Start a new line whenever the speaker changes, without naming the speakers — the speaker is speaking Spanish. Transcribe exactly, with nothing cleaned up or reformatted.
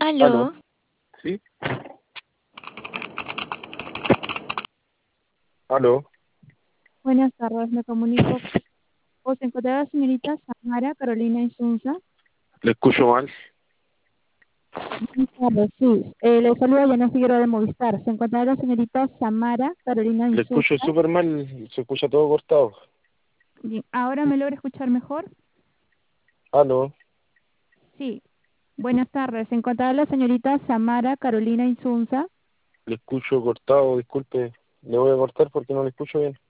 ¿Aló?
¿Aló?
¿Sí? ¿Aló?
Buenas tardes, me comunico. ¿O se encontrará la señorita Samara Carolina Insunza?
Le escucho mal.
Buenas tardes, sí. Eh, le saluda Yana Figueroa de Movistar. ¿Se encontrará la señorita Samara Carolina
Le
Insunza?
escucho súper mal. Se escucha todo cortado.
Bien, ¿ahora me logra escuchar mejor?
¿Aló?
Sí. Buenas tardes, ¿se encontrará la señorita Samara Carolina Insunza?
Le escucho cortado, disculpe. Le voy a cortar porque no le escucho bien.